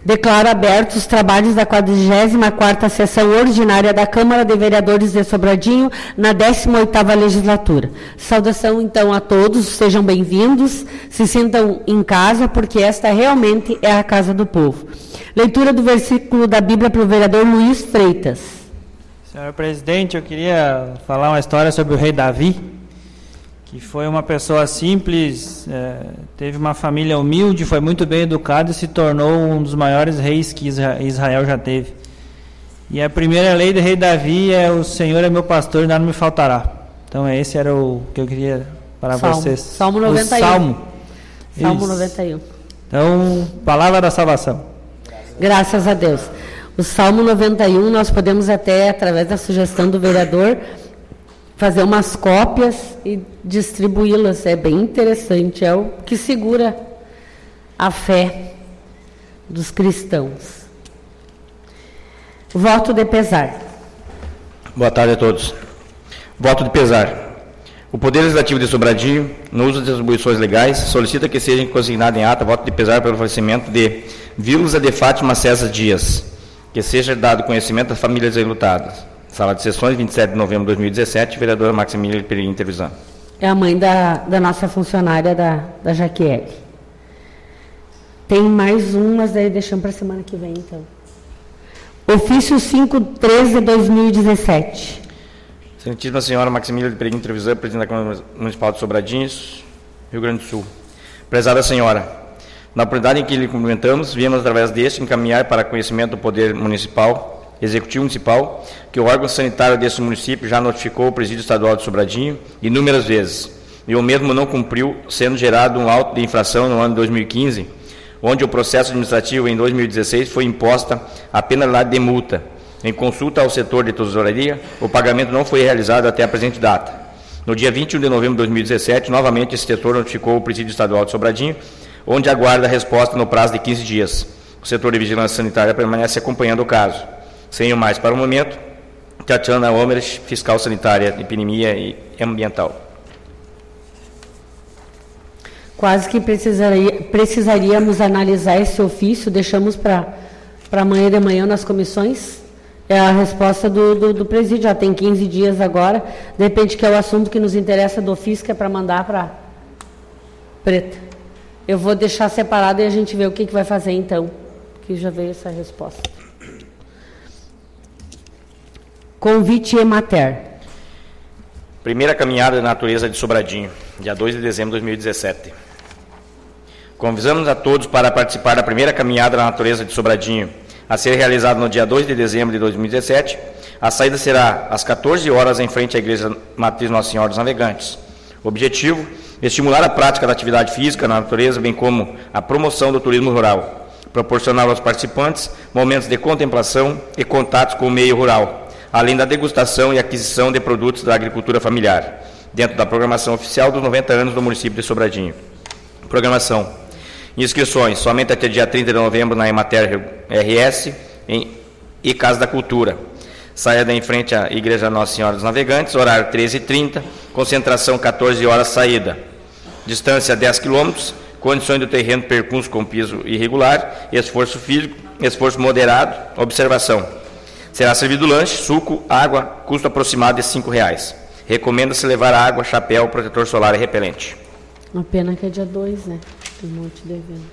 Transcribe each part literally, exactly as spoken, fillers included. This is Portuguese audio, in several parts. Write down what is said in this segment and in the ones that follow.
Declaro abertos os trabalhos da quadragésima quarta Sessão Ordinária da Câmara de Vereadores de Sobradinho, na décima oitava Legislatura. Saudação, então, a todos, sejam bem-vindos, se sintam em casa, porque esta realmente é a casa do povo. Leitura do versículo da Bíblia para o vereador Luiz Freitas. Senhor presidente, eu queria falar uma história sobre o rei Davi, que foi uma pessoa simples, é, teve uma família humilde, foi muito bem educado e se tornou um dos maiores reis que Israel já teve. E a primeira lei do rei Davi é: o Senhor é meu pastor e nada me faltará. Então esse era o que eu queria para Salmo. vocês. Salmo noventa e um. O Salmo. Salmo Isso. noventa e um. Então, palavra da salvação. Graças a Deus. O Salmo noventa e um, nós podemos até, através da sugestão do vereador, fazer umas cópias e distribuí-las. É bem interessante, é o que segura a fé dos cristãos. Voto de pesar. Boa tarde a todos. Voto de pesar. O Poder Legislativo de Sobradinho, no uso das atribuições legais, solicita que seja consignado em ata voto de pesar pelo falecimento de Vilza de Fátima César Dias, que seja dado conhecimento às famílias enlutadas. Sala de Sessões, vinte e sete de novembro de dois mil e dezessete, vereadora Maximiliana Pereira Trevisan. É a mãe da, da nossa funcionária, da, da Jaquiele. Tem mais um, mas daí deixamos para a semana que vem, então. Ofício quinhentos e treze de dois mil e dezessete. Excelentíssima senhora Maximiliana Pereira Trevisan, presidente da Câmara Municipal de Sobradinhos, Rio Grande do Sul. Prezada senhora, na oportunidade em que lhe cumprimentamos, viemos através deste encaminhar para conhecimento do Poder Municipal, Executivo Municipal, que o órgão sanitário deste município já notificou o Presídio Estadual de Sobradinho inúmeras vezes, e o mesmo não cumpriu, sendo gerado um auto de infração no ano de dois mil e quinze, onde o processo administrativo em dois mil e dezesseis foi imposta a penalidade de multa. Em consulta ao setor de tesouraria, o pagamento não foi realizado até a presente data. No dia vinte e um de novembro de dois mil e dezessete, novamente esse setor notificou o Presídio Estadual de Sobradinho, onde aguarda a resposta no prazo de quinze dias. O setor de vigilância sanitária permanece acompanhando o caso. Sem o mais para o momento, Tatiana Homerich, fiscal sanitária, epidemia e ambiental. Quase que precisaria, precisaríamos analisar esse ofício, deixamos para amanhã de manhã nas comissões. É a resposta do, do, do presídio, já tem quinze dias agora, de repente que é o assunto que nos interessa do ofício, que é para mandar para Preta. Eu vou deixar separado e a gente vê o que, que vai fazer então, que já veio essa resposta. Convite Emater. Primeira caminhada da natureza de Sobradinho, dia dois de dezembro de dois mil e dezessete. Convidamos a todos para participar da primeira caminhada da natureza de Sobradinho, a ser realizada no dia dois de dezembro de dois mil e dezessete. A saída será às quatorze horas em frente à Igreja Matriz Nossa Senhora dos Navegantes. O objetivo: estimular a prática da atividade física na natureza, bem como a promoção do turismo rural, proporcionar aos participantes momentos de contemplação e contatos com o meio rural, além da degustação e aquisição de produtos da agricultura familiar, dentro da programação oficial dos noventa anos do município de Sobradinho. Programação: inscrições somente até dia trinta de novembro na Emater R S em, e Casa da Cultura. Saída em frente à Igreja Nossa Senhora dos Navegantes, horário treze e trinta, concentração quatorze horas, saída. Distância dez quilômetros, condições do terreno percurso com piso irregular, esforço físico, esforço moderado, observação. Será servido lanche, suco, água, custo aproximado de cinco reais. Recomenda-se levar água, chapéu, protetor solar e repelente. Uma pena que é dia dois, né? Tem um monte de evento.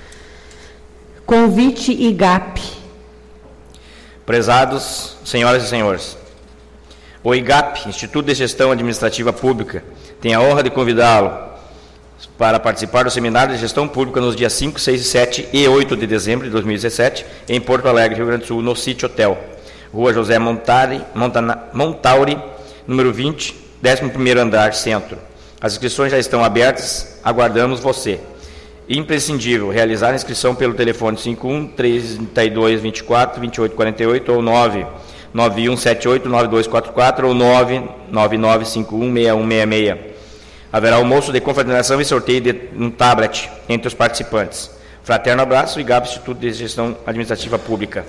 Convite I G A P. Prezados senhoras e senhores, o I G A P, Instituto de Gestão Administrativa Pública, tem a honra de convidá-lo para participar do Seminário de Gestão Pública nos dias cinco, seis, sete e oito de dezembro de dois mil e dezessete, em Porto Alegre, Rio Grande do Sul, no City Hotel, Rua José Montari, Montana, Montauri, número vinte, décimo primeiro andar, Centro. As inscrições já estão abertas, aguardamos você. Imprescindível realizar a inscrição pelo telefone cinco um, trinta e dois, vinte e quatro, vinte e oito, quarenta e oito ou nove nove um sete oito, nove dois quatro quatro ou nove nove nove cinco um, seis um seis seis. Haverá almoço de confraternização e sorteio de um tablet entre os participantes. Fraterno abraço, I G A P, Instituto de Gestão Administrativa Pública.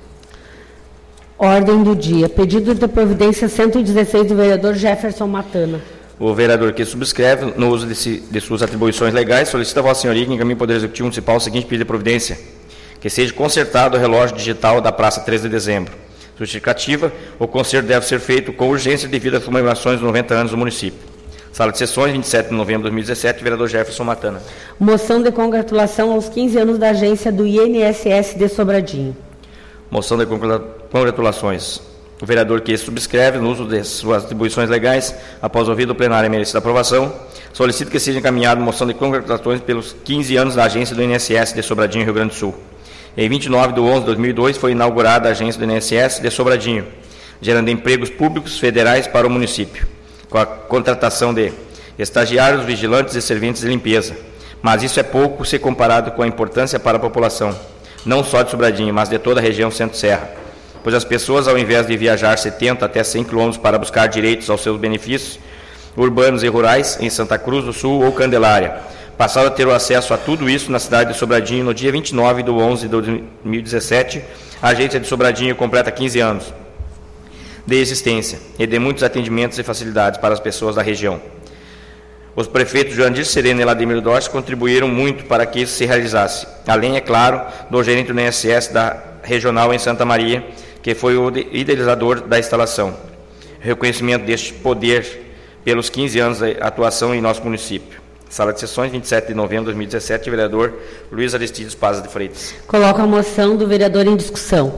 Ordem do dia. Pedido de providência cento e dezesseis do vereador Jefferson Matana. O vereador que subscreve, no uso de, si, de suas atribuições legais, solicita a Vossa Senhoria que encaminhe o Poder Executivo Municipal o seguinte pedido de providência: que seja consertado o relógio digital da Praça treze de dezembro. Justificativa, o conserto deve ser feito com urgência devido às comemorações dos noventa anos do município. Sala de sessões, vinte e sete de novembro de dois mil e dezessete, vereador Jefferson Matana. Moção de congratulação aos quinze anos da agência do I N S S de Sobradinho. Moção de congratulações. O vereador que subscreve, no uso de suas atribuições legais, após ouvido o plenário e merecida aprovação, solicita que seja encaminhada moção de congratulações pelos quinze anos da agência do I N S S de Sobradinho, Rio Grande do Sul. Em vinte e nove de onze de dois mil e dois, foi inaugurada a agência do I N S S de Sobradinho, gerando empregos públicos federais para o município, com a contratação de estagiários, vigilantes e serventes de limpeza. Mas isso é pouco se comparado com a importância para a população, não só de Sobradinho, mas de toda a região Centro-Serra, pois as pessoas, ao invés de viajar setenta até cem quilômetros para buscar direitos aos seus benefícios urbanos e rurais em Santa Cruz do Sul ou Candelária, passaram a ter o acesso a tudo isso na cidade de Sobradinho no dia vinte e nove de onze de dois mil e dezessete. A agência de Sobradinho completa quinze anos de existência e de muitos atendimentos e facilidades para as pessoas da região. Os prefeitos Jurandir Sereno e Ladimir Dorce contribuíram muito para que isso se realizasse, além, é claro, do gerente do I N S S da regional em Santa Maria, que foi o idealizador da instalação. Reconhecimento deste poder pelos quinze anos de atuação em nosso município. Sala de sessões, vinte e sete de novembro de dois mil e dezessete, vereador Luiz Aristides Paz de Freitas. Coloco a moção do vereador em discussão.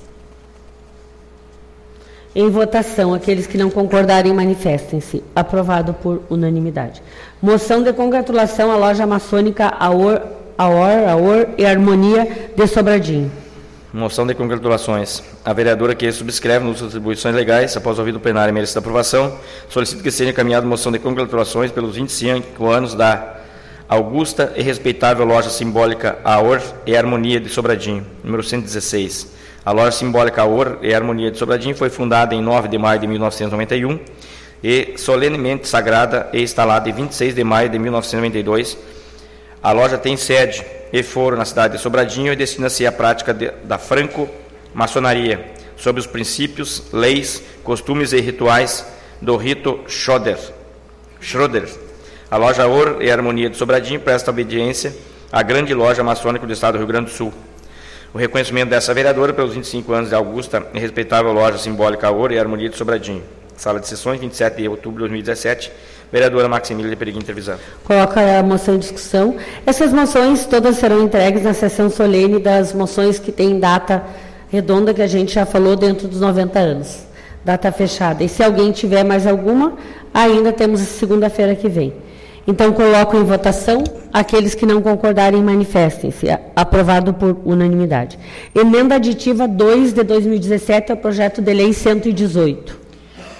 Em votação, aqueles que não concordarem manifestem-se. Aprovado por unanimidade. Moção de congratulação à loja maçônica Aor, Aor, Aor e Harmonia de Sobradinho. Moção de congratulações. A vereadora que subscreve nas atribuições legais, após ouvido o plenário e merecida aprovação, solicita que seja encaminhada moção de congratulações pelos vinte e cinco anos da augusta e respeitável loja simbólica Aor e Harmonia de Sobradinho, número cento e dezesseis. A loja simbólica Aor e Harmonia de Sobradinho foi fundada em nove de maio de mil novecentos e noventa e um e solenemente sagrada e instalada em vinte e seis de maio de mil novecentos e noventa e dois. A loja tem sede e foro na cidade de Sobradinho e destina-se à prática de, da franco-maçonaria, sob os princípios, leis, costumes e rituais do rito Schroeder. Schroeder. A loja Aor e Harmonia de Sobradinho presta obediência à grande loja maçônica do estado do Rio Grande do Sul. O reconhecimento dessa vereadora pelos vinte e cinco anos de augusta e respeitável loja simbólica Aor e Harmonia de Sobradinho. Sala de sessões, vinte e sete de outubro de dois mil e dezessete. Vereadora Maximília de Pereguim Trevisan. Coloca a moção em discussão. Essas moções todas serão entregues na sessão solene das moções que têm data redonda, que a gente já falou, dentro dos noventa anos. Data fechada. E se alguém tiver mais alguma, ainda temos segunda-feira que vem. Então, coloco em votação. Aqueles que não concordarem, manifestem-se. Aprovado por unanimidade. Emenda aditiva dois de dois mil e dezessete ao projeto de lei cento e dezoito.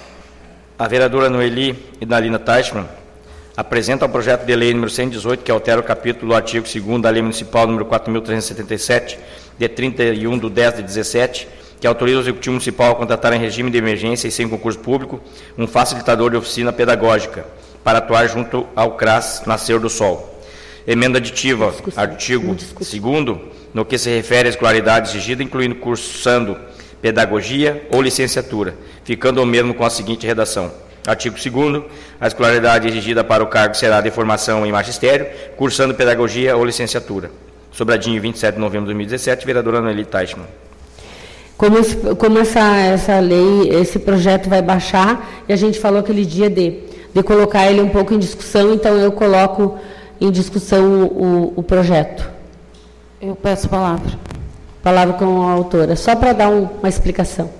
A vereadora Noeli Idalina Teichmann apresenta o projeto de lei número cento e dezoito, que altera o capítulo do artigo segundo da Lei Municipal número quatro mil trezentos e setenta e sete, de trinta e um de dez de dezessete, que autoriza o Executivo Municipal a contratar em regime de emergência e sem concurso público um facilitador de oficina pedagógica para atuar junto ao C R A S Nascer do Sol. Emenda aditiva, discussão, artigo segundo, no que se refere à escolaridade exigida, incluindo cursando pedagogia ou licenciatura, ficando o mesmo com a seguinte redação. Artigo segundo, a escolaridade exigida para o cargo será de formação em magistério, cursando pedagogia ou licenciatura. Sobradinho, vinte e sete de novembro de dois mil e dezessete, vereadora Noeli Teichmann. Como, esse, como essa, essa lei, esse projeto vai baixar, e a gente falou aquele dia de, de colocar ele um pouco em discussão, então eu coloco em discussão o, o projeto. Eu peço a palavra. Palavra com a autora, só para dar um, uma explicação.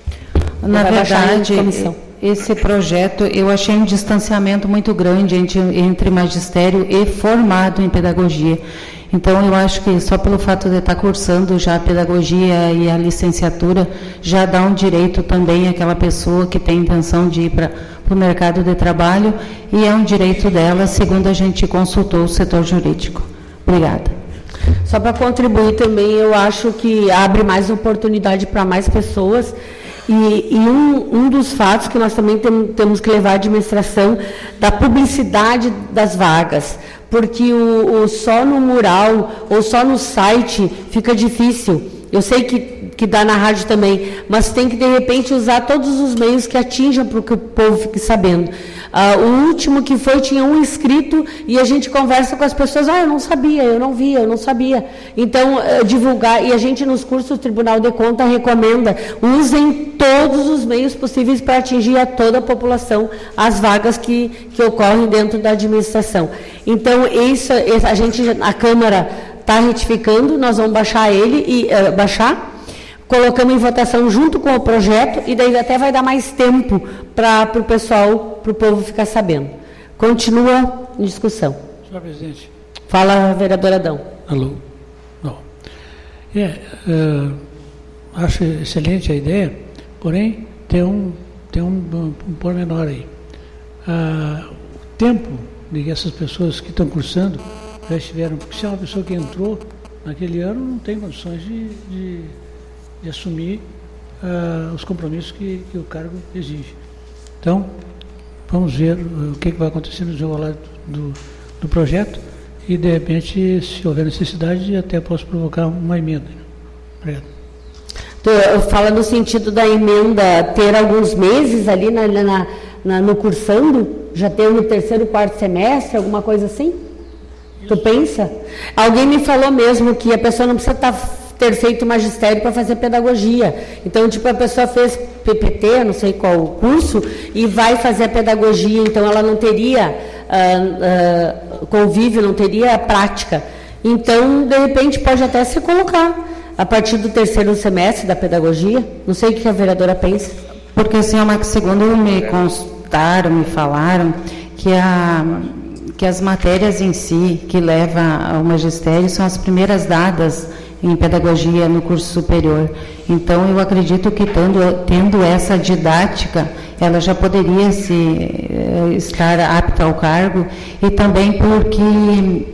Na verdade, esse projeto, eu achei um distanciamento muito grande entre, entre magistério e formado em pedagogia. Então, eu acho que só pelo fato de estar cursando já a pedagogia e a licenciatura, já dá um direito também àquela pessoa que tem intenção de ir para o mercado de trabalho, e é um direito dela, segundo a gente consultou o setor jurídico. Obrigada. Só para contribuir também, eu acho que abre mais oportunidade para mais pessoas, e, e um, um dos fatos que nós também tem, temos que levar à administração da publicidade das vagas, porque o, o só no mural ou só no site fica difícil. Eu sei que, que dá na rádio também, mas tem que, de repente, usar todos os meios que atinjam para que o povo fique sabendo. Ah, o último que foi, tinha um inscrito e a gente conversa com as pessoas, ah, eu não sabia, eu não via, eu não sabia. Então, uh, divulgar, e a gente nos cursos do Tribunal de Contas recomenda, usem todos os meios possíveis para atingir a toda a população, as vagas que, que ocorrem dentro da administração. Então, isso, a gente, a Câmara está retificando, nós vamos baixar ele, e uh, baixar, colocamos em votação junto com o projeto, e daí até vai dar mais tempo para o pessoal, para o povo ficar sabendo. Continua em discussão. Senhor presidente. Fala, vereador Adão. Alô. Não. É, uh, acho excelente a ideia, porém, tem um, tem um, um, um pormenor aí. Uh, o tempo de que essas pessoas que estão cursando já estiveram, porque se é uma pessoa que entrou naquele ano, não tem condições de, de, de assumir uh, os compromissos que, que o cargo exige. Então, vamos ver uh, o que, que vai acontecer no desenrolar do, do projeto e, de repente, se houver necessidade, até posso provocar uma emenda. Obrigado. Fala no sentido da emenda ter alguns meses ali na, na, na, no cursando, já ter no terceiro, quarto semestre, alguma coisa assim? Tu pensa? Alguém me falou mesmo que a pessoa não precisa estar, ter feito magistério para fazer pedagogia. Então, tipo, a pessoa fez P P T, não sei qual o curso, e vai fazer a pedagogia, então ela não teria uh, uh, convívio, não teria prática. Então, de repente, pode até se colocar a partir do terceiro semestre da pedagogia. Não sei o que a vereadora pensa. Porque, assim, Max, segundo me constaram, me falaram, que a... que as matérias em si que levam ao magistério são as primeiras dadas em pedagogia no curso superior. Então, eu acredito que tendo, tendo essa didática, ela já poderia se, eh, estar apta ao cargo, e também porque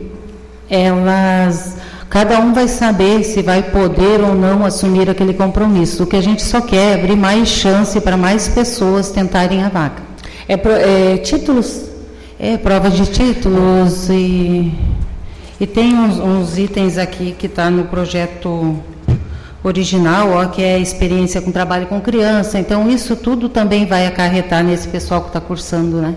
elas, cada um vai saber se vai poder ou não assumir aquele compromisso. O que a gente só quer é abrir mais chance para mais pessoas tentarem a vaga. É, pro, é títulos? É, prova de títulos, e, e tem uns, uns itens aqui que está no projeto original, ó, que é experiência com trabalho com criança. Então, isso tudo também vai acarretar nesse pessoal que está cursando, né?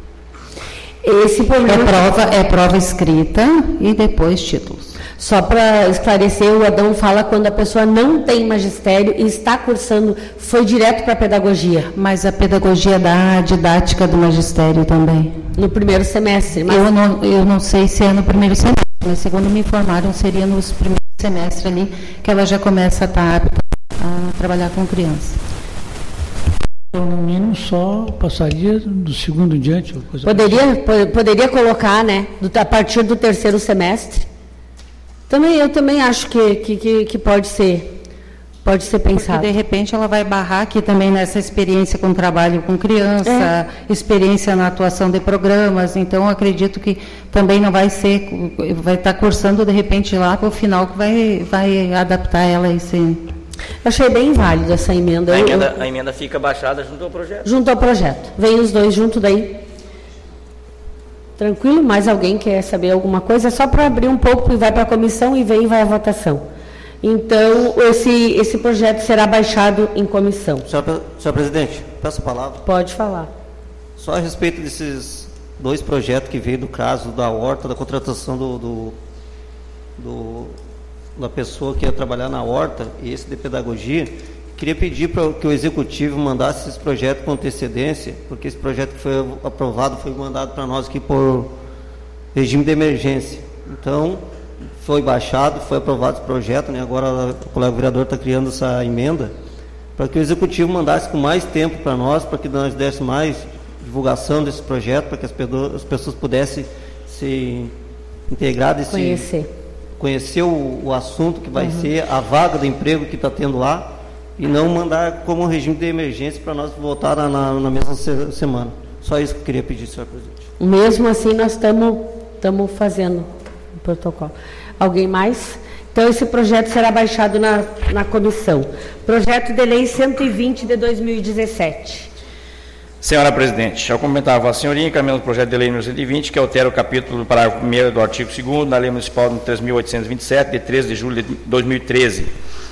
Esse problema... É prova, é prova escrita e depois títulos. Só para esclarecer, o Adão fala quando a pessoa não tem magistério e está cursando, foi direto para a pedagogia. Mas a pedagogia dá a didática do magistério também. No primeiro semestre. Mas... Eu, não, eu não sei se é no primeiro semestre, mas segundo me informaram, seria nos primeiros semestres ali que ela já começa a estar apta a trabalhar com criança. Então, no mínimo, só passaria do segundo em diante. Coisa poderia, assim. Poderia colocar, né, do, a partir do terceiro semestre. Também, eu também acho que, que, que pode ser, pode ser pensado. Porque, de repente, ela vai barrar aqui também nessa experiência com trabalho com criança, é. experiência na atuação de programas. Então, acredito que também não vai ser, vai estar cursando, de repente, lá para o final, que vai, vai adaptar ela a esse... Eu achei bem válido essa emenda. A emenda, a emenda fica baixada junto ao projeto. Junto ao projeto. Vem os dois junto daí. Tranquilo? Mais alguém quer saber alguma coisa? É só para abrir um pouco e vai para a comissão e vem e vai à votação. Então, esse, esse projeto será baixado em comissão. Senhor, senhor presidente, peço a palavra. Pode falar. Só a respeito desses dois projetos que veio do caso da horta, da contratação do, do, do, da pessoa que ia trabalhar na horta, e esse de pedagogia, queria pedir para que o executivo mandasse esse projeto com antecedência, porque esse projeto que foi aprovado foi mandado para nós aqui por regime de emergência. Então, foi baixado, foi aprovado esse projeto, né? Agora o colega vereador está criando essa emenda, para que o executivo mandasse com mais tempo para nós, para que nós desse mais divulgação desse projeto, para que as pessoas, as pessoas pudessem se integrar desse... Conhecer. Conhecer o, o assunto que vai uhum. ser, a vaga do emprego que está tendo lá, e não mandar como regime de emergência para nós voltar na, na, na mesma se, semana. Só isso que eu queria pedir, senhor presidente. Mesmo assim, nós estamos fazendo o protocolo. Alguém mais? Então, esse projeto será baixado na, na comissão. Projeto de lei cento e vinte de dois mil e dezessete. Senhora presidente, ao comentar a vossa senhoria, encaminhamos o projeto de lei número cento e vinte, que altera o capítulo do parágrafo primeiro do artigo segundo da lei municipal três mil oitocentos e vinte e sete, de treze de julho de dois mil e treze,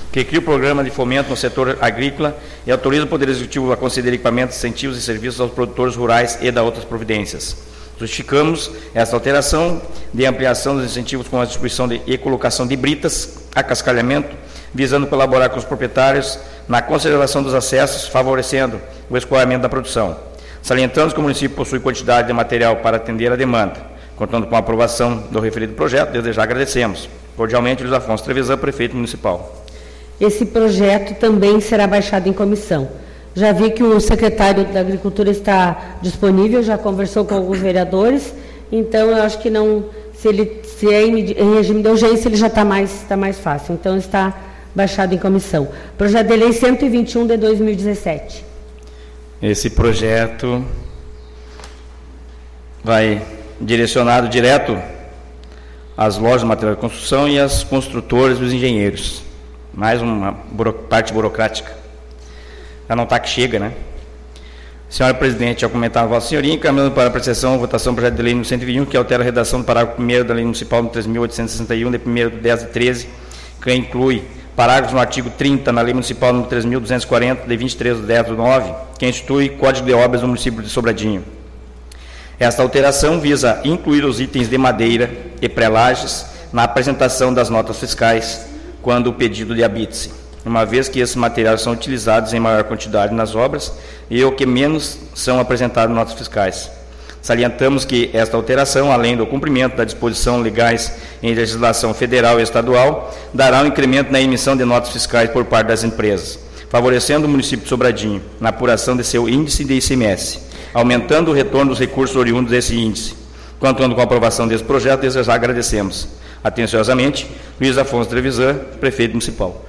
que cria o programa de fomento no setor agrícola e autoriza o Poder Executivo a conceder equipamentos, incentivos e serviços aos produtores rurais e da outras providências. Justificamos esta alteração de ampliação dos incentivos com a distribuição de, e colocação de britas, acascalhamento, visando colaborar com os proprietários na conservação dos acessos, favorecendo o escoamento da produção. Salientamos que o município possui quantidade de material para atender a demanda. Contando com a aprovação do referido projeto, desde já agradecemos. Cordialmente, Luiz Afonso Trevisan, prefeito municipal. Esse projeto também será baixado em comissão. Já vi que o secretário da Agricultura está disponível, já conversou com alguns vereadores, então eu acho que não, se ele se é em, em regime de urgência, ele já está mais, está mais fácil. Então está baixado em comissão. Projeto de lei cento e vinte e um de dois mil e dezessete. Esse projeto vai direcionado direto às lojas de material de construção e às construtoras e os engenheiros. Mais uma buro, parte burocrática. Já não está que chega, né? Senhora Presidente, ao comentar a Vossa Senhoria, encaminhando para a apreciação a votação do projeto de lei número cento e vinte e um, que altera a redação do parágrafo primeiro da Lei Municipal número três mil oitocentos e sessenta e um, de primeiro de dez de treze, que inclui parágrafos no artigo trinta, na Lei Municipal número três mil duzentos e quarenta, de vinte e três de dez de nove, que institui Código de Obras do município de Sobradinho. Esta alteração visa incluir os itens de madeira e prelages na apresentação das notas fiscais, quando o pedido de habite-se, uma vez que esses materiais são utilizados em maior quantidade nas obras e o que menos são apresentados notas fiscais. Salientamos que esta alteração, além do cumprimento da disposição legais em legislação federal e estadual, dará um incremento na emissão de notas fiscais por parte das empresas, favorecendo o município de Sobradinho na apuração de seu índice de I C M S, aumentando o retorno dos recursos oriundos desse índice. Contando com a aprovação desse projeto, desde já agradecemos. Atenciosamente, Luiz Afonso Trevisan, prefeito municipal.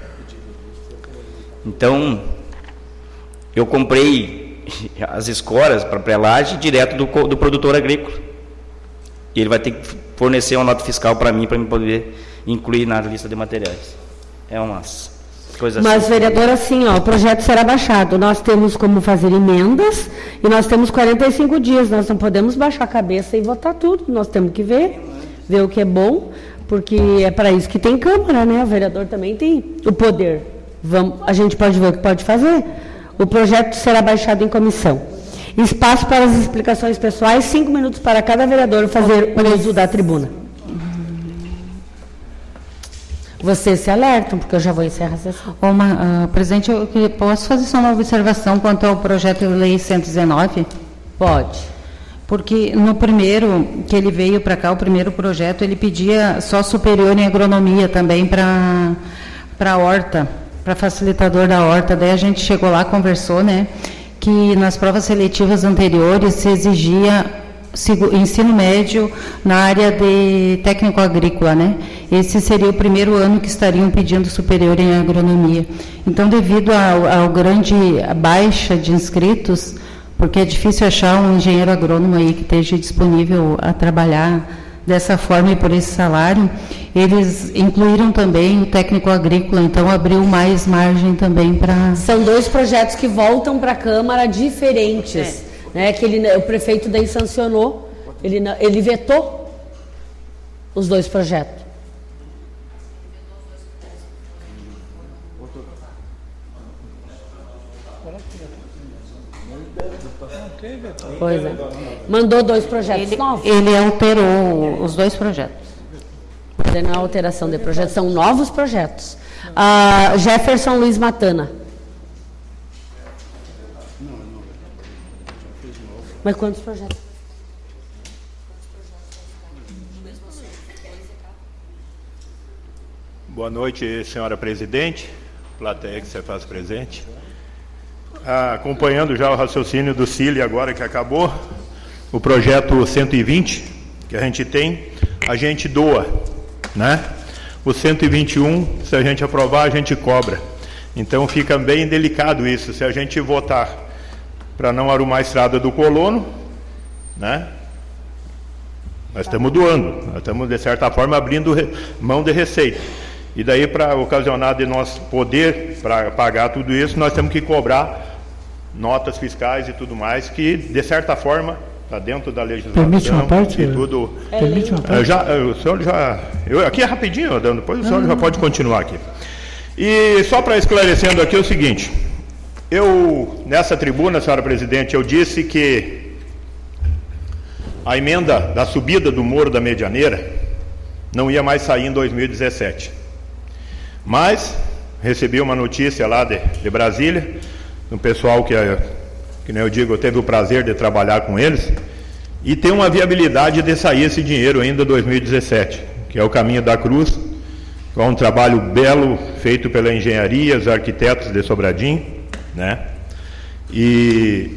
Então, eu comprei as escoras para prelagem direto do, do produtor agrícola. E ele vai ter que fornecer uma nota fiscal para mim, para me poder incluir na lista de materiais. É umas coisas Mas, assim. vereador, assim, ó, o projeto será baixado. Nós temos como fazer emendas e nós temos quarenta e cinco dias. Nós não podemos baixar a cabeça e votar tudo. Nós temos que ver, ver o que é bom, porque é para isso que tem Câmara, né? O vereador também tem o poder. Vamos, a gente pode ver o que pode fazer. O projeto será baixado em comissão. Espaço para as explicações pessoais, cinco minutos para cada vereador fazer o uso da tribuna. Vocês se alertam, porque eu já vou encerrar a sessão. Uma, uh, presidente, eu que, posso fazer só uma observação quanto ao projeto de lei cento e dezenove? Pode. Porque no primeiro, que ele veio para cá, o primeiro projeto, ele pedia só superior em agronomia também para a horta, para facilitador da horta. Daí a gente chegou lá, conversou, né, que nas provas seletivas anteriores se exigia ensino médio na área de técnico agrícola, né? Esse seria o primeiro ano que estariam pedindo superior em agronomia. Então, devido ao, ao grande baixa de inscritos, porque é difícil achar um engenheiro agrônomo aí que esteja disponível a trabalhar dessa forma e por esse salário, eles incluíram também o técnico agrícola, então abriu mais margem também para... São dois projetos que voltam para a Câmara diferentes. É. Né, que ele, o prefeito daí sancionou, ele, ele vetou os dois projetos. Pois é. Mandou dois projetos ele, novos. Ele alterou os dois projetos. Não é alteração de projetos, são novos projetos. Ah, Jefferson Luiz Matana. Mas quantos projetos? Boa noite, senhora presidente, plateia que você faz presente. Ah, acompanhando já o raciocínio do Cílio agora que acabou, o projeto cento e vinte que a gente tem, a gente doa, né? O cento e vinte e um, se a gente aprovar, a gente cobra. Então fica bem delicado isso, se a gente votar para não arrumar a estrada do colono, né? Nós estamos doando, nós estamos, de certa forma, abrindo re, mão de receita. E daí, para ocasionar de nós poder, para pagar tudo isso, nós temos que cobrar notas fiscais e tudo mais, que, de certa forma, está dentro da legislação. Permite uma parte? E tudo. Permite uma parte? Eu já, eu, o senhor já... Eu, aqui é rapidinho, depois o senhor ah. já pode continuar aqui. E só para esclarecendo aqui o seguinte, eu, nessa tribuna, senhora presidente, eu disse que a emenda da subida do Morro da Medianeira não ia mais sair em dois mil e dezessete. Mas recebi uma notícia lá de, de Brasília, um pessoal que, que nem eu digo, eu teve o prazer de trabalhar com eles, e tem uma viabilidade de sair esse dinheiro ainda em dois mil e dezessete, que é o Caminho da Cruz, que é um trabalho belo feito pela engenharia, os arquitetos de Sobradinho, né? E,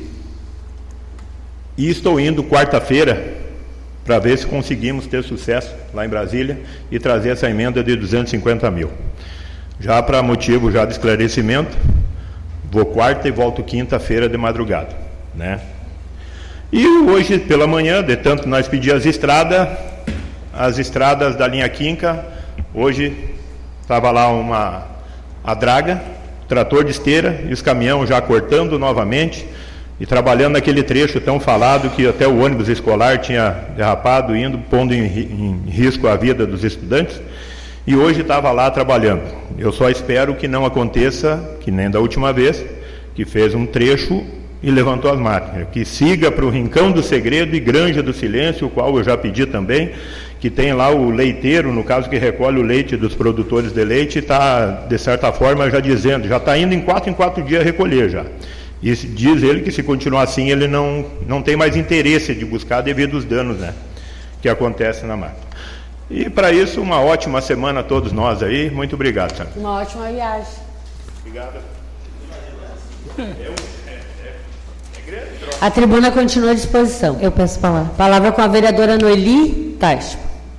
e estou indo quarta-feira para ver se conseguimos ter sucesso lá em Brasília e trazer essa emenda de duzentos e cinquenta mil. Já para motivo já de esclarecimento, vou quarta e volto quinta-feira de madrugada, né? E hoje pela manhã, de tanto nós pedimos as estradas, as estradas da linha Quinca, hoje estava lá uma a draga, trator de esteira e os caminhões já cortando novamente e trabalhando naquele trecho tão falado que até o ônibus escolar tinha derrapado, indo, pondo em, em risco a vida dos estudantes, e hoje estava lá trabalhando. Eu só espero que não aconteça, que nem da última vez, que fez um trecho e levantou as máquinas, que siga para o Rincão do Segredo e Granja do Silêncio, o qual eu já pedi também, que tem lá o leiteiro, no caso que recolhe o leite dos produtores de leite, está, de certa forma, já dizendo, já está indo em quatro em quatro dias recolher já. E diz ele que se continuar assim, ele não, não tem mais interesse de buscar devido aos danos, né, que acontecem na máquina. E para isso, uma ótima semana a todos nós aí. Muito obrigado, senhor. Uma ótima viagem. Obrigado. A tribuna continua à disposição. Eu peço palavra. Palavra com a vereadora Noeli Tais.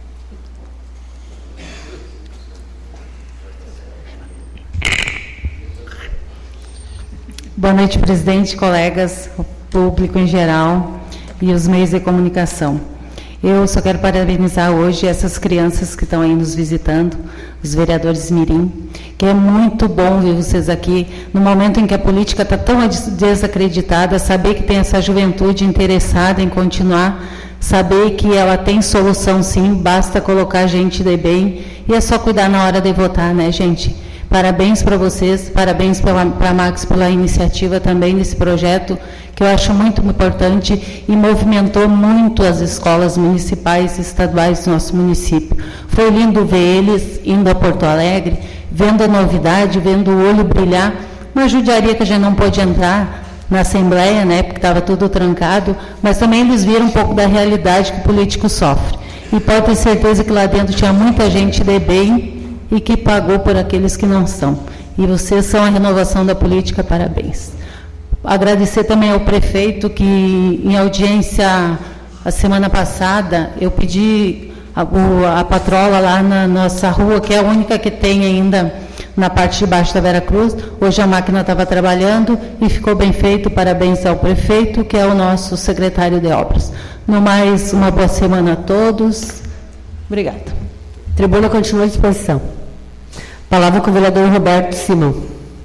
Boa noite, presidente, colegas, o público em geral e os meios de comunicação. Eu só quero parabenizar hoje essas crianças que estão aí nos visitando, os vereadores Mirim, que é muito bom ver vocês aqui, no momento em que a política está tão desacreditada, saber que tem essa juventude interessada em continuar, saber que ela tem solução sim, basta colocar gente de bem, e é só cuidar na hora de votar, né, gente? Parabéns para vocês, parabéns para a Max pela iniciativa também desse projeto, que eu acho muito importante e movimentou muito as escolas municipais e estaduais do nosso município. Foi lindo ver eles indo a Porto Alegre, vendo a novidade, vendo o olho brilhar, uma judiaria que a gente não pôde entrar na Assembleia, né, porque estava tudo trancado, mas também eles viram um pouco da realidade que o político sofre. E pode ter certeza que lá dentro tinha muita gente de bem e que pagou por aqueles que não são. E vocês são a renovação da política, parabéns. Agradecer também ao prefeito que, em audiência a semana passada, eu pedi a, a patrola lá na nossa rua, que é a única que tem ainda na parte de baixo da Vera Cruz. Hoje a máquina estava trabalhando e ficou bem feito. Parabéns ao prefeito, que é o nosso secretário de obras. No mais, uma boa semana a todos. Obrigada. Tribuna continua à disposição. Palavra com o vereador Roberto Simão.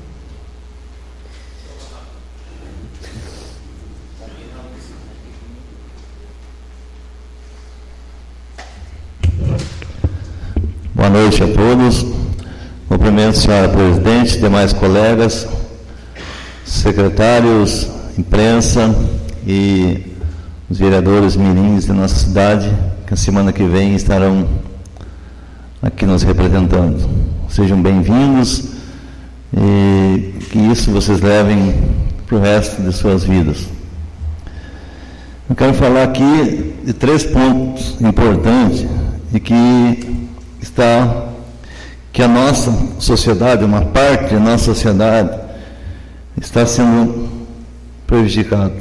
Boa noite a todos. Cumprimento a senhora presidente, demais colegas, secretários, imprensa e os vereadores mirins da nossa cidade, que a semana que vem estarão aqui nos representando. Sejam bem-vindos e que isso vocês levem para o resto de suas vidas. Eu quero falar aqui de três pontos importantes e que está que a nossa sociedade, uma parte da nossa sociedade está sendo prejudicada.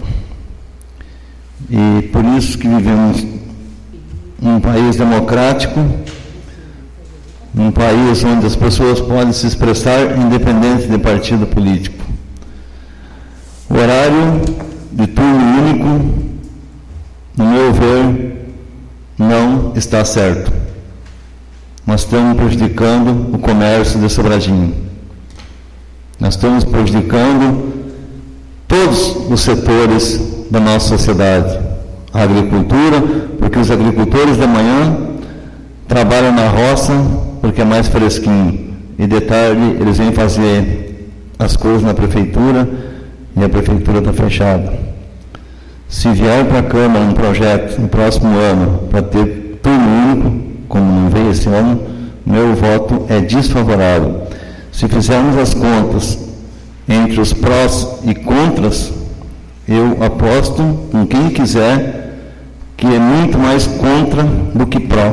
E por isso que vivemos num país democrático, num país onde as pessoas podem se expressar independente de partido político. O horário de turno único, no meu ver, não está certo. Nós estamos prejudicando o comércio de Sobradinho. Nós estamos prejudicando todos os setores da nossa sociedade. A agricultura, porque os agricultores de manhã trabalham na roça porque é mais fresquinho. e de tarde eles vêm fazer as coisas na prefeitura e a prefeitura está fechada. Se vier para a Câmara um projeto no próximo ano para ter turno único, como não veio esse ano, meu voto é desfavorável. Se fizermos as contas entre os prós e contras, eu aposto com quem quiser que é muito mais contra do que pró.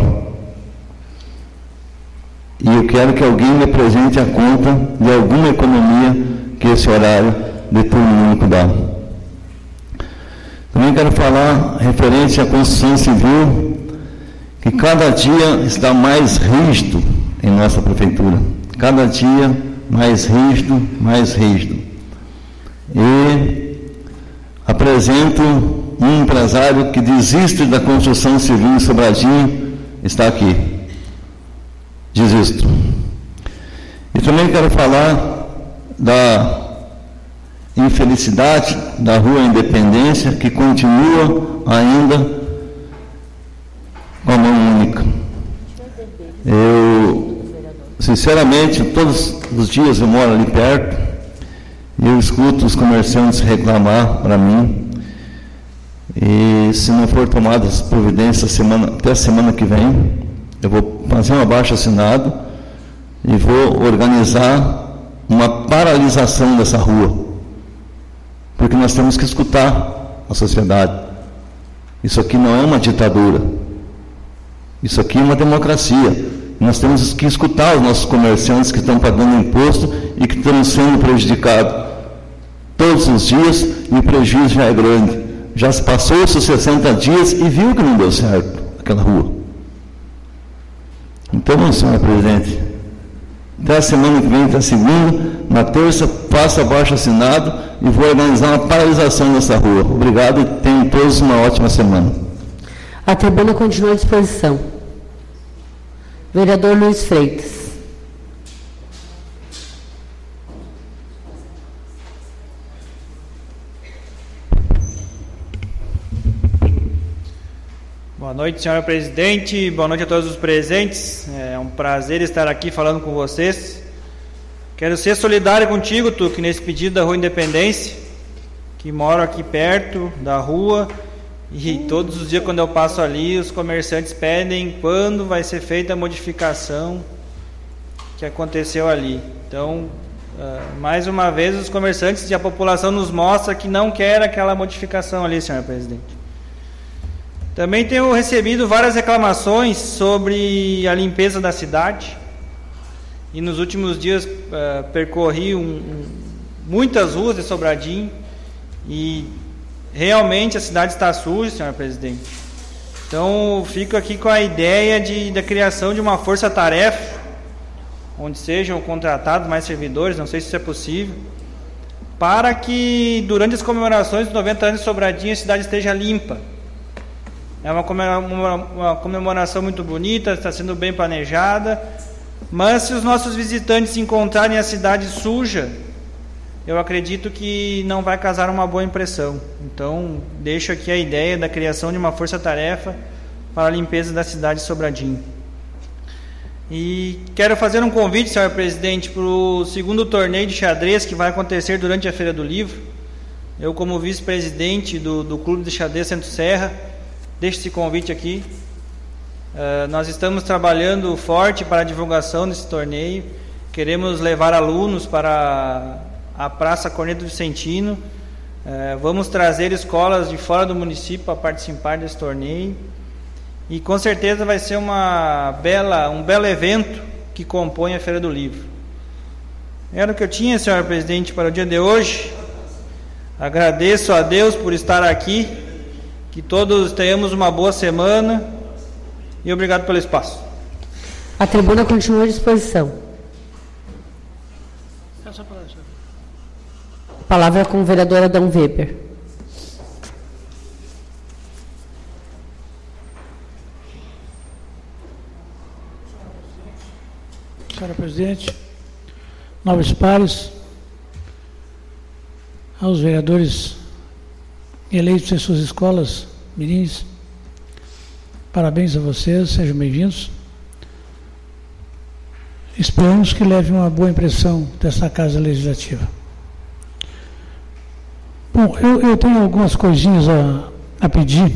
E eu quero que alguém me apresente a conta de alguma economia que esse horário de turno único dá. Também quero falar referente à construção civil, que cada dia está mais rígido em nossa prefeitura. Cada dia mais rígido, mais rígido. E apresento um empresário que desiste da construção civil em Sobradinho, está aqui. Desisto. E também quero falar da infelicidade da Rua Independência, que continua ainda com a mão única. Eu, sinceramente, todos os dias eu moro ali perto e eu escuto os comerciantes reclamar para mim, e se não for tomadas providências semana, até a semana que vem, eu vou fazer um abaixo-assinado e vou organizar uma paralisação dessa rua, porque nós temos que escutar a sociedade. Isso aqui não é uma ditadura, isso aqui é uma democracia. Nós temos que escutar os nossos comerciantes que estão pagando imposto e que estão sendo prejudicados todos os dias, e o prejuízo já é grande. Já se passou os sessenta dias e viu que não deu certo aquela rua. Então, senhor presidente, até a semana que vem, até a segunda, na terça, faço abaixo assinado e vou organizar uma paralisação dessa rua. Obrigado e tenham todos uma ótima semana. A tribuna continua à disposição. Vereador Luiz Freitas. Boa noite, senhora presidente, boa noite a todos os presentes. É um prazer estar aqui falando com vocês. Quero ser solidário contigo, Tuque, nesse pedido da Rua Independência, que moro aqui perto da rua, e todos os dias quando eu passo ali, os comerciantes pedem quando vai ser feita a modificação que aconteceu ali. Então, uh, mais uma vez, os comerciantes e a população nos mostra que não quer aquela modificação ali, senhora presidente. Também tenho recebido várias reclamações sobre a limpeza da cidade, e nos últimos dias uh, percorri um, um, muitas ruas de Sobradinho, e realmente a cidade está suja, senhora presidente. Então fico aqui com a ideia de, da criação de uma força-tarefa, onde sejam contratados mais servidores, não sei se isso é possível, para que durante as comemorações dos noventa anos de Sobradinho a cidade esteja limpa. É uma comemoração muito bonita, está sendo bem planejada, mas se os nossos visitantes encontrarem a cidade suja, eu acredito que não vai causar uma boa impressão. Então, deixo aqui a ideia da criação de uma força-tarefa para a limpeza da cidade de Sobradinho. E quero fazer um convite, senhor presidente, para o segundo torneio de xadrez que vai acontecer durante a Feira do Livro. Eu, como vice-presidente do, do Clube de Xadrez Centro Serra, deixo esse convite aqui. Uh, nós estamos trabalhando forte para a divulgação desse torneio. Queremos levar alunos para a Praça Corneto Vicentino. Uh, vamos trazer escolas de fora do município para participar desse torneio. E com certeza vai ser uma bela, um belo evento que compõe a Feira do Livro. Era o que eu tinha, senhor presidente, para o dia de hoje. Agradeço a Deus por estar aqui. Que todos tenhamos uma boa semana e obrigado pelo espaço. A tribuna continua à disposição. Palavra com o vereador Adão Weber. Senhora presidente, nobres pares, aos vereadores eleitos em suas escolas, mirins, parabéns a vocês, sejam bem-vindos. esperamos que leve uma boa impressão dessa Casa Legislativa. Bom, eu, eu tenho algumas coisinhas a, a pedir,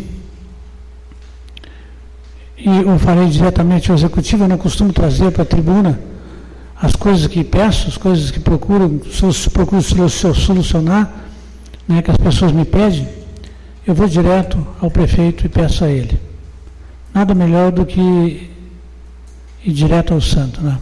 e eu falei diretamente ao Executivo. Eu não costumo trazer para a tribuna as coisas que peço, as coisas que procuro, procuro solucionar, né, que as pessoas me pedem. Eu vou direto ao prefeito e peço a ele. Nada melhor do que ir direto ao santo, né?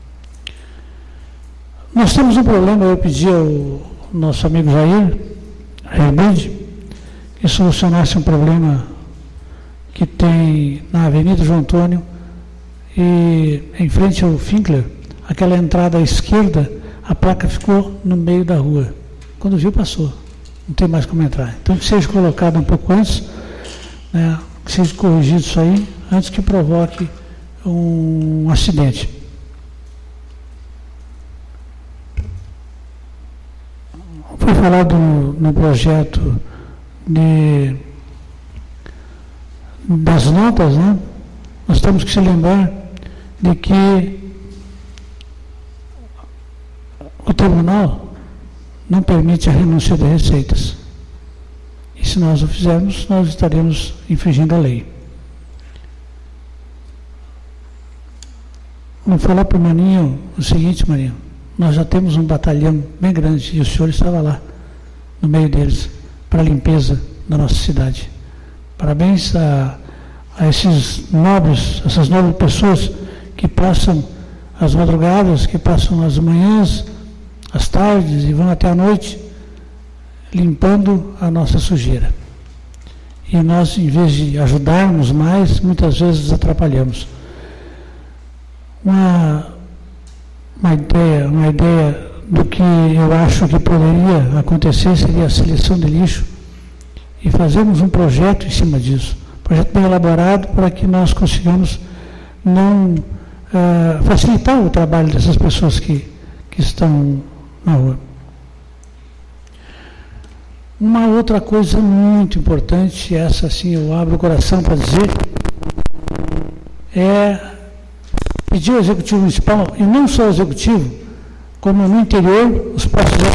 Nós temos um problema. Eu pedi ao nosso amigo Jair Herbide que solucionasse um problema que tem na Avenida João Antônio e em frente ao Finkler, aquela entrada à esquerda, a placa ficou no meio da rua. Quando viu, passou. Não tem mais como entrar. Então, que seja colocado um pouco antes, né, que seja corrigido isso aí, antes que provoque um acidente. Foi falado no, no projeto de, das notas, né? Nós temos que se lembrar de que o tribunal não permite a renúncia de receitas. E se nós o fizermos, nós estaremos infringindo a lei. Vou falar para o Maninho o seguinte, Maninho. Nós já temos um batalhão bem grande, e o senhor estava lá, no meio deles, para a limpeza da nossa cidade. Parabéns a, a esses nobres, essas nobres pessoas que passam as madrugadas, que passam as manhãs, as tardes e vão até a noite, limpando a nossa sujeira. E nós, em vez de ajudarmos mais, muitas vezes atrapalhamos. Uma... Uma ideia, uma ideia do que eu acho que poderia acontecer seria a seleção de lixo e fazermos um projeto em cima disso. Um projeto bem elaborado para que nós consigamos não uh, facilitar o trabalho dessas pessoas que, que estão na rua. Uma outra coisa muito importante, essa sim eu abro o coração para dizer, é pedir ao Executivo Municipal, e não só ao Executivo, como no interior, os postos de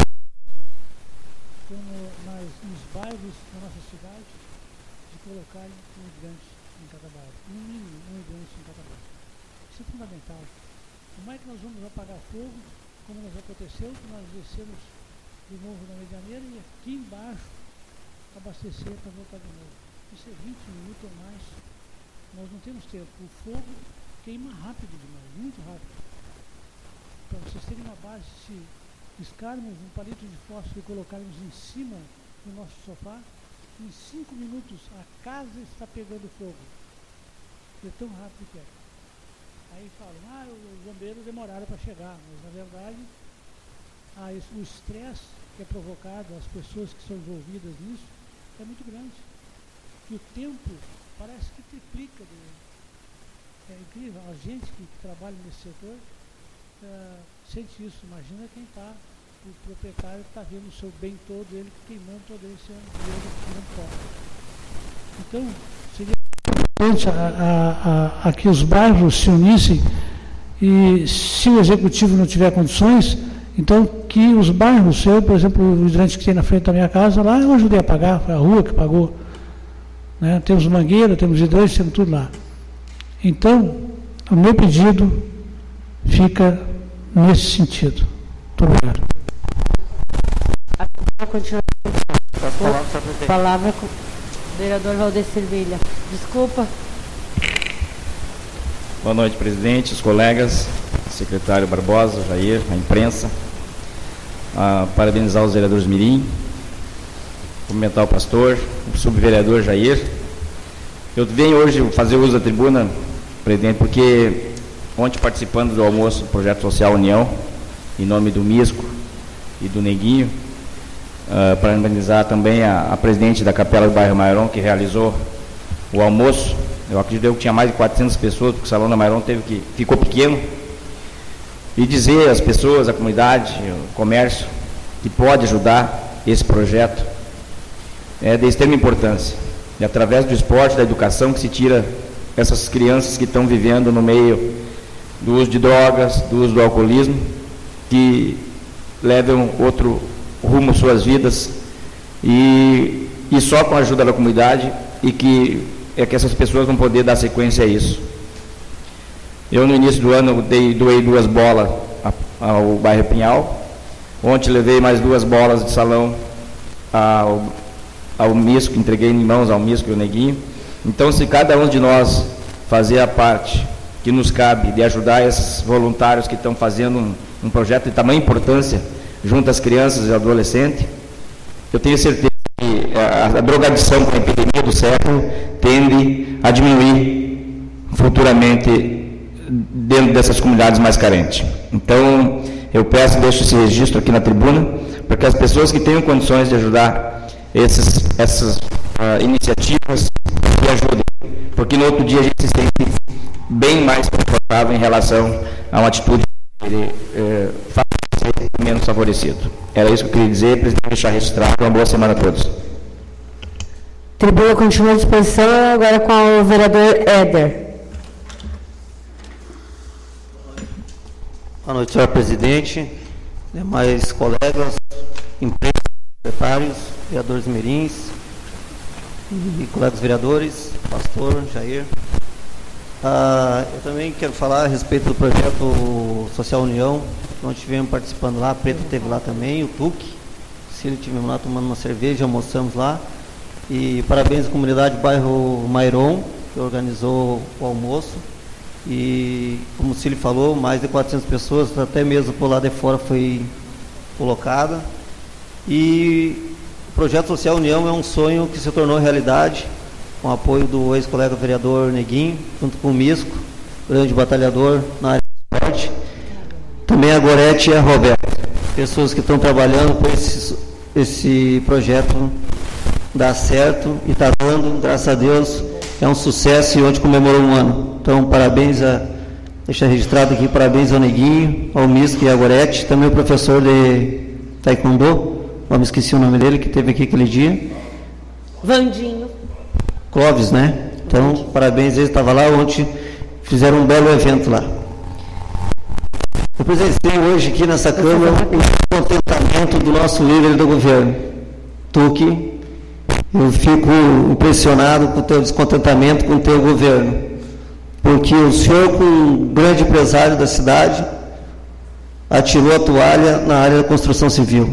como nas, nos bairros da nossa cidade, de colocarem um hidrante em cada bairro. No mínimo, um hidrante em cada bairro. Isso é fundamental. Como é que nós vamos apagar fogo, como nos aconteceu, que nós descemos do morro da Medianeira e aqui embaixo abastecer para voltar de novo. Isso é vinte minutos ou mais. Nós não temos tempo. O fogo queima rápido demais, muito rápido. Para vocês terem uma base, se riscarmos um palito de fósforo e colocarmos em cima do nosso sofá, em cinco minutos a casa está pegando fogo. É tão rápido que é. Aí falam, ah, os bombeiros demoraram para chegar, mas na verdade ah, o estresse que é provocado às pessoas que são envolvidas nisso é muito grande. E o tempo parece que triplica. De, É incrível, a gente que trabalha nesse setor uh, sente isso. Imagina quem está, o proprietário que está vendo o seu bem todo, ele queimando todo esse dinheiro que não pode. Então, seria importante a, a, a, a que os bairros se unissem e, se o Executivo não tiver condições, então que os bairros, eu, por exemplo, o hidrante que tem na frente da minha casa, lá eu ajudei a pagar, foi a rua que pagou. Né? Temos mangueira, temos hidrante, temos tudo lá. Então, o meu pedido fica nesse sentido. Muito obrigado. A continuação. Palavra com o vereador Valdecir Vilha. Desculpa. Boa noite, presidente, os colegas, secretário Barbosa, Jair, a imprensa. Ah, parabenizar os vereadores Mirim, cumprimentar o pastor, o subvereador Jair. Eu venho hoje fazer uso da tribuna, presidente, porque ontem, participando do almoço do Projeto Social União, em nome do Misco e do Neguinho, uh, parabenizar também a, a presidente da Capela do Bairro Mairon, que realizou o almoço. Eu acredito que tinha mais de quatrocentas pessoas, porque o Salão da Mairon teve que, ficou pequeno. E dizer às pessoas, à comunidade, ao comércio, que pode ajudar esse projeto, é de extrema importância. E através do esporte, da educação, que se tira essas crianças que estão vivendo no meio do uso de drogas, do uso do alcoolismo, que levam outro rumo às suas vidas, e, e só com a ajuda da comunidade, e que é que essas pessoas vão poder dar sequência a isso. Eu, no início do ano, dei, doei duas bolas ao bairro Pinhal. Ontem levei mais duas bolas de salão ao, ao Misco, entreguei em mãos ao Misco e ao Neguinho. Então, se cada um de nós fazer a parte que nos cabe de ajudar esses voluntários que estão fazendo um, um projeto de tamanha importância junto às crianças e adolescentes, eu tenho certeza que a, a drogadição com a epidemia do século tende a diminuir futuramente dentro dessas comunidades mais carentes. Então, eu peço, deixo esse registro aqui na tribuna, para que as pessoas que tenham condições de ajudar esses, essas uh, iniciativas, que ajudem, porque no outro dia a gente se sente bem mais confortável em relação a uma atitude de uh, favorecer o menos favorecido. Era isso que eu queria dizer, presidente, deixar registrado. Uma boa semana a todos. Tribuna continua à disposição, agora com o vereador Éder. Boa noite, senhor presidente, demais colegas, imprensa, secretários, vereadores mirins e colegas vereadores, pastor Jair. Ah, eu também quero falar a respeito do projeto Social União, nós estivemos participando lá, a Preta esteve lá também, o Tuque, o Cílio estivemos lá tomando uma cerveja, almoçamos lá, e parabéns à comunidade do bairro Mairon, que organizou o almoço. E, como o Cílio falou, mais de quatrocentas pessoas, até mesmo por lá de fora, foi colocada. E o projeto Social União é um sonho que se tornou realidade, com o apoio do ex-colega vereador Neguinho, junto com o Misco, grande batalhador na área do esporte. Também a Gorete e a Roberta, pessoas que estão trabalhando para esse, esse projeto dar certo, e está dando, graças a Deus, é um sucesso, e hoje comemorou um ano. Então, parabéns, a, deixa registrado aqui, parabéns ao Neguinho, ao Misco e à Gorete, também o professor de Taekwondo, eu me esqueci o nome dele, que teve aqui aquele dia. Vandinho. Clóvis, né? Então, Vandinho. Parabéns, ele estava lá ontem, fizeram um belo evento lá. Eu presenciei hoje aqui nessa Câmara o contentamento do nosso líder do governo, Tuque. Eu fico impressionado com o teu descontentamento com o teu governo, porque o senhor, como um grande empresário da cidade, atirou a toalha na área da construção civil.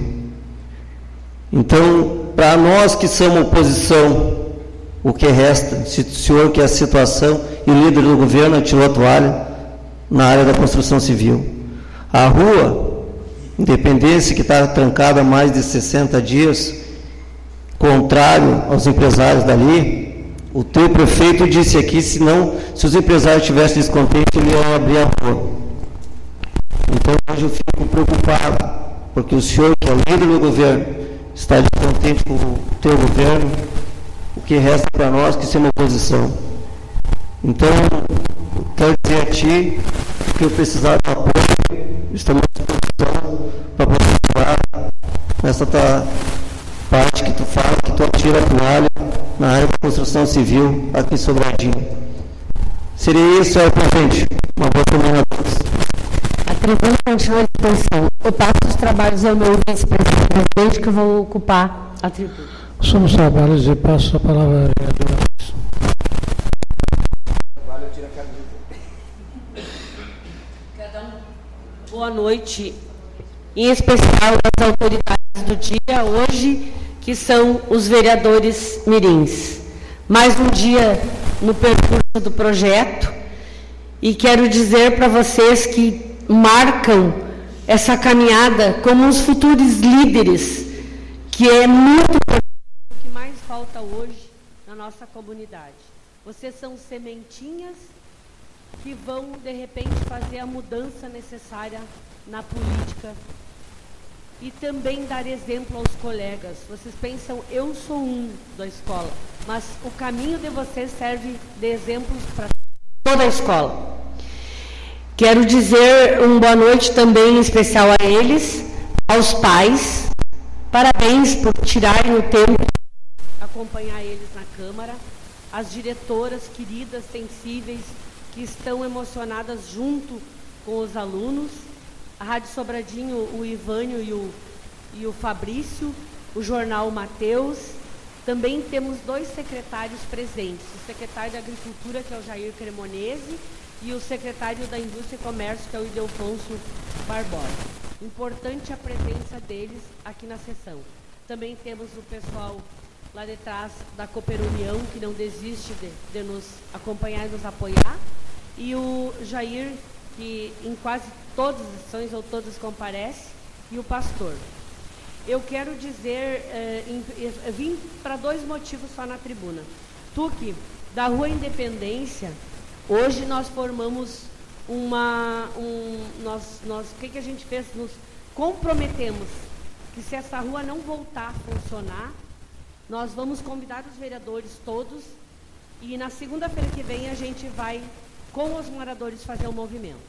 Então, para nós que somos oposição, o que resta, se o senhor, que é a situação, e o líder do governo atirou a toalha na área da construção civil. A rua Independência, que está trancada há mais de sessenta dias, contrário aos empresários dali, o teu prefeito disse aqui, se, não, se os empresários estivessem descontentes, ele ia abrir a rua. Então, hoje eu fico preocupado, porque o senhor, que é o líder do governo, está descontente com o teu governo, o que resta para nós que somos oposição. Então, eu quero dizer a ti que eu precisar do apoio, estamos à disposição para participar nessa tua parte que tu fala, que tu atira a toalha na área da construção civil aqui em Sobradinho. Seria isso, senhor presidente. Uma boa semana a todos. A tribuna continua à disposição. Eu passo os trabalhos ao meu vice-presidente, que eu vou ocupar a tribuna. Somos trabalhos e passo a palavra à vereadora. Boa noite, em especial às autoridades do dia hoje, que são os vereadores mirins. Mais um dia no percurso do projeto, e quero dizer para vocês que marcam essa caminhada como os futuros líderes, que é muito importante, o que mais falta hoje na nossa comunidade. Vocês são sementinhas que vão, de repente, fazer a mudança necessária na política e também dar exemplo aos colegas. Vocês pensam, eu sou um da escola, mas o caminho de vocês serve de exemplo para toda a escola. Quero dizer uma boa noite também, em especial a eles, aos pais. Parabéns por tirarem o tempo de acompanhar eles na Câmara, as diretoras queridas, sensíveis, que estão emocionadas junto com os alunos. A Rádio Sobradinho, o Ivânio e o, e o Fabrício, o Jornal Mateus. Também temos dois secretários presentes, o secretário da Agricultura, que é o Jair Cremonese, e o secretário da Indústria e Comércio, que é o Ildefonso Barbosa. Importante a presença deles aqui na sessão. Também temos o pessoal lá de trás da Cooper União, que não desiste de, de nos acompanhar e nos apoiar, e o Jair, que em quase todas as sessões ou todas comparece, e o pastor. Eu quero dizer, eh, em, eu vim para dois motivos só na tribuna. Tuque, da Rua Independência, hoje nós formamos uma, um, nós, nós, o que, que a gente fez? Nos comprometemos que se essa rua não voltar a funcionar, nós vamos convidar os vereadores todos e na segunda-feira que vem a gente vai, com os moradores, fazer o movimento.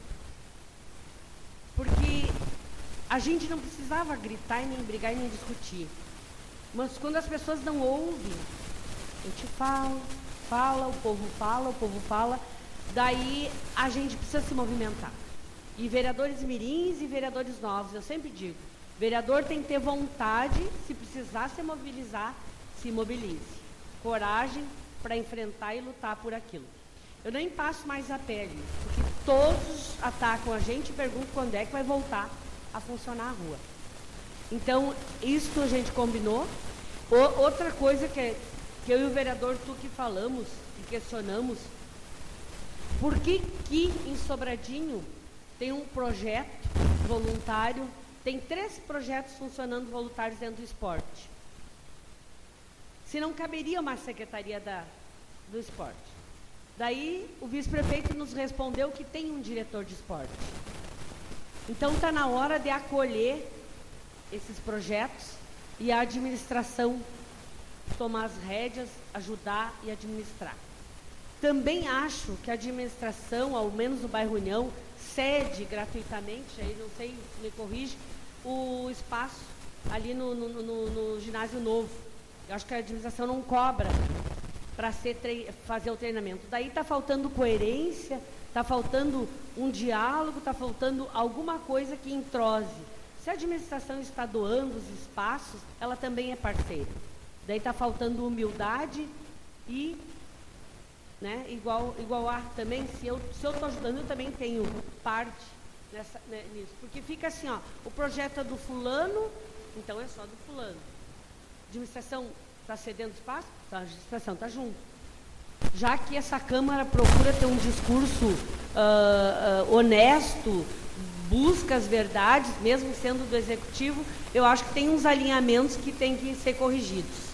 Porque a gente não precisava gritar e nem brigar e nem discutir. Mas quando as pessoas não ouvem, a gente fala, fala, o povo fala, o povo fala, daí a gente precisa se movimentar. E vereadores mirins e vereadores novos, eu sempre digo, vereador tem que ter vontade, se precisar se mobilizar, se mobilize. Coragem para enfrentar e lutar por aquilo. Eu nem passo mais a pele, porque todos atacam a gente e perguntam quando é que vai voltar a funcionar a rua. Então, isso a gente combinou. O, outra coisa que, é, que eu e o vereador Tuque falamos e questionamos, por que que em Sobradinho tem um projeto voluntário, tem três projetos funcionando voluntários dentro do esporte? Se não caberia uma secretaria da, do esporte. Daí o vice-prefeito nos respondeu que tem um diretor de esporte. Então está na hora de acolher esses projetos e a administração tomar as rédeas, ajudar e administrar. Também acho que a administração, ao menos no bairro União, cede gratuitamente, aí não sei, me corrige, o espaço ali no, no, no, no ginásio novo. Eu acho que a administração não cobra para fazer o treinamento. Daí está faltando coerência, está faltando um diálogo, está faltando alguma coisa que entrose. Se a administração está doando os espaços, ela também é parceira. Daí está faltando humildade e, né, igual, igual a também, se eu se eu estou ajudando, eu também tenho parte nessa, né, nisso. Porque fica assim, ó, o projeto é do fulano, então é só do fulano. A administração está cedendo espaço? Então, a administração está junto. Já que essa Câmara procura ter um discurso uh, uh, honesto, busca as verdades, mesmo sendo do Executivo, eu acho que tem uns alinhamentos que têm que ser corrigidos.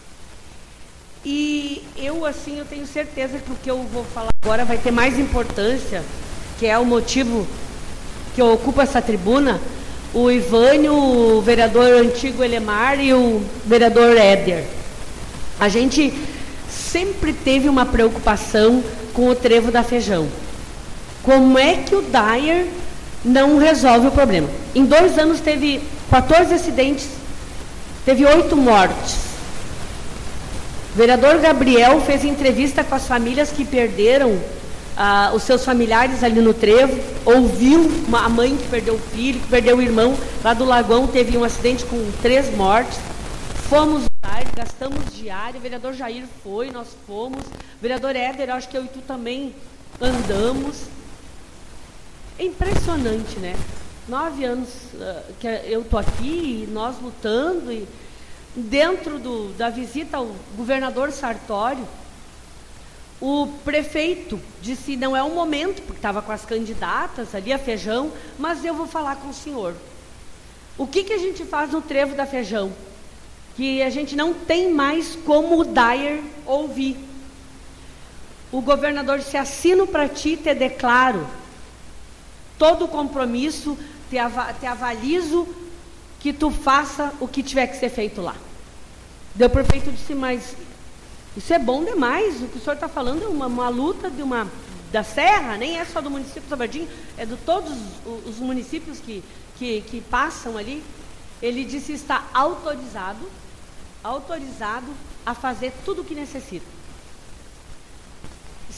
E eu, assim, eu tenho certeza que o que eu vou falar agora vai ter mais importância, que é o motivo que eu ocupo essa tribuna, o Ivânio, o vereador antigo Elemar e o vereador Éder. A gente sempre teve uma preocupação com o trevo da Feijão. Como é que o Dyer não resolve o problema? Em dois anos teve quatorze acidentes, teve oito mortes. O vereador Gabriel fez entrevista com as famílias que perderam ah, os seus familiares ali no trevo, ouviu uma, a mãe que perdeu o filho, que perdeu o irmão, lá do Lagoão teve um acidente com três mortes. Fomos lá, gastamos diária, o vereador Jair foi, nós fomos, o vereador Éder, acho que eu e tu também andamos. É impressionante, né? Nove anos uh, que eu tô aqui, e nós lutando, e dentro do, da visita ao governador Sartório, o prefeito disse, não é o momento, porque estava com as candidatas ali, a Feijão, mas eu vou falar com o senhor. O que, que a gente faz no trevo da Feijão? Que a gente não tem mais como o Dyer ouvir. O governador disse, assino para ti, te declaro todo o compromisso, te, av te avalizo que tu faça o que tiver que ser feito lá. Daí o prefeito disse, mas isso é bom demais, o que o senhor está falando é uma, uma luta de uma, da Serra, nem é só do município de Sobradinho, é de todos os, os municípios que, que, que passam ali. Ele disse, está autorizado, autorizado a fazer tudo o que necessita.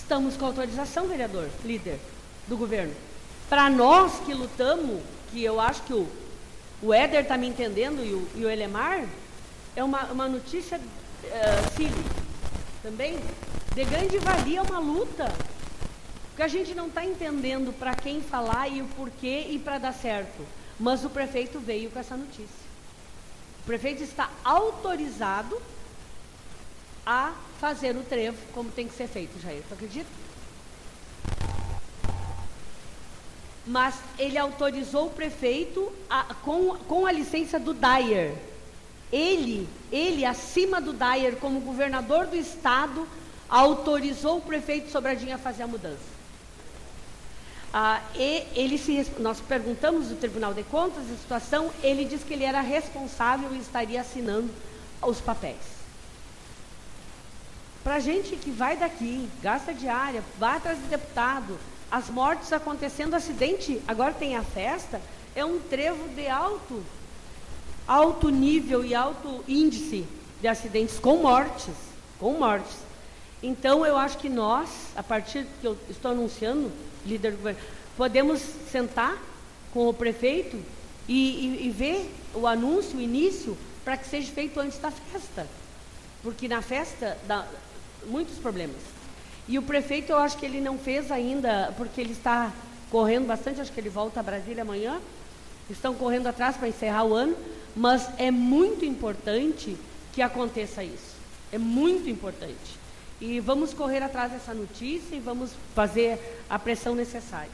estamos com autorização, vereador, líder do governo. Para nós que lutamos, que eu acho que o, o Éder está me entendendo e o, e o Elemar, é uma, uma notícia, uh, Cílio, também, de grande valia, uma luta. Porque a gente não está entendendo para quem falar e o porquê e para dar certo. Mas o prefeito veio com essa notícia. O prefeito está autorizado a fazer o trevo como tem que ser feito, Jair. Tu acredita? Mas ele autorizou o prefeito a, com, com a licença do Dyer. Ele, ele, acima do Dyer, como governador do estado, autorizou o prefeito de Sobradinho a fazer a mudança. Ah, e ele se, nós perguntamos do Tribunal de Contas a situação, ele disse que ele era responsável e estaria assinando os papéis. Para a gente que vai daqui, gasta diária, vai atrás do deputado, as mortes acontecendo, acidente, agora tem a festa, é um trevo de alto, alto nível e alto índice de acidentes com mortes, com mortes. Então, eu acho que nós, a partir que eu estou anunciando, líder do governo, podemos sentar com o prefeito e, e, e ver o anúncio, o início, para que seja feito antes da festa. Porque na festa dá muitos problemas. E o prefeito, eu acho que ele não fez ainda, porque ele está correndo bastante, acho que ele volta a Brasília amanhã, estão correndo atrás para encerrar o ano, mas é muito importante que aconteça isso. É muito importante. E vamos correr atrás dessa notícia e vamos fazer a pressão necessária.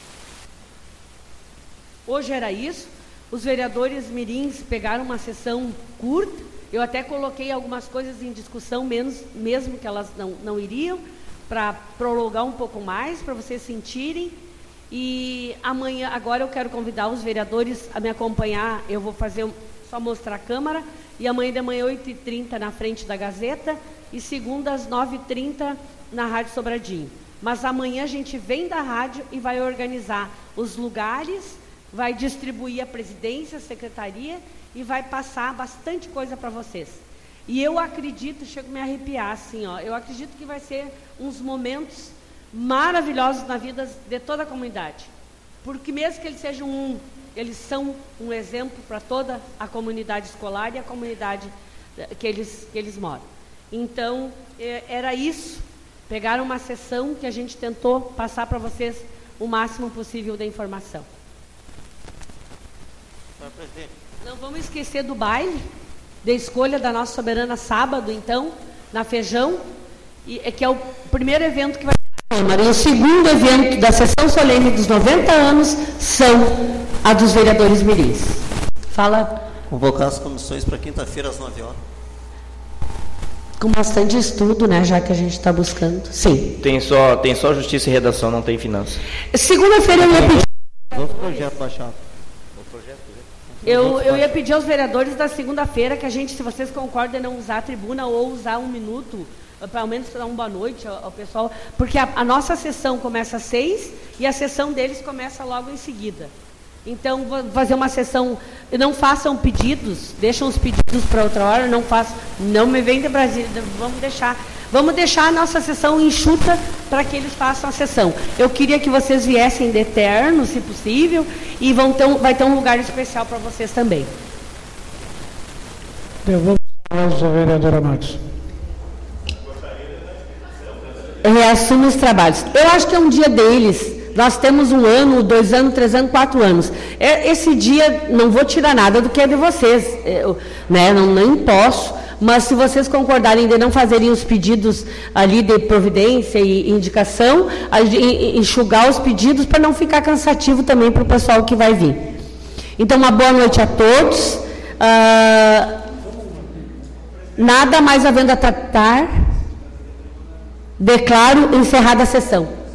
Hoje era isso. Os vereadores mirins pegaram uma sessão curta. Eu até coloquei algumas coisas em discussão, menos, mesmo que elas não, não iriam, para prolongar um pouco mais, para vocês sentirem. E amanhã, agora eu quero convidar os vereadores a me acompanhar. Eu vou fazer, só mostrar a câmara. E amanhã de manhã, oito e trinta, na frente da Gazeta. E segunda, às nove e trinta, na Rádio Sobradinho. Mas amanhã a gente vem da rádio e vai organizar os lugares, vai distribuir a presidência, a secretaria e vai passar bastante coisa para vocês. E eu acredito, chego a me arrepiar assim, ó, eu acredito que vai ser uns momentos maravilhosos na vida de toda a comunidade. Porque mesmo que eles sejam um, eles são um exemplo para toda a comunidade escolar e a comunidade que eles, que eles moram. Então, era isso. Pegaram uma sessão que a gente tentou passar para vocês o máximo possível da informação. Senhor presidente. Não vamos esquecer do baile, da escolha da nossa soberana sábado, então, na Feijão, e, que é o primeiro evento que vai ter na Câmara. E o segundo evento da sessão solene dos noventa anos são a dos vereadores mirins. Fala. Convocar as comissões para quinta-feira às nove horas. Com bastante estudo, né, já que a gente está buscando. Sim. Tem só, tem só justiça e redação, não tem finanças. Segunda-feira eu ia pedir... Outro projeto baixado. Eu, eu ia pedir aos vereadores da segunda-feira que a gente, se vocês concordam, não usar a tribuna ou usar um minuto, pelo menos para dar uma boa noite ao, ao pessoal, porque a, a nossa sessão começa às seis e a sessão deles começa logo em seguida. Então, vou fazer uma sessão, não façam pedidos, deixam os pedidos para outra hora, não façam, não me vem de Brasília, vamos deixar, vamos deixar a nossa sessão enxuta para que eles façam a sessão. Eu queria que vocês viessem de terno, se possível, e vão ter um, vai ter um lugar especial para vocês também. Devolvo a palavra, vereadora Matos. Reassume os trabalhos. Eu acho que é um dia deles. Nós temos um ano, dois anos, três anos, quatro anos. Esse dia, não vou tirar nada do que é de vocês, eu, né? Não, nem posso, mas se vocês concordarem de não fazerem os pedidos ali de providência e indicação, a, e, enxugar os pedidos para não ficar cansativo também para o pessoal que vai vir. Então, uma boa noite a todos. Ah, nada mais havendo a tratar, declaro encerrada a sessão.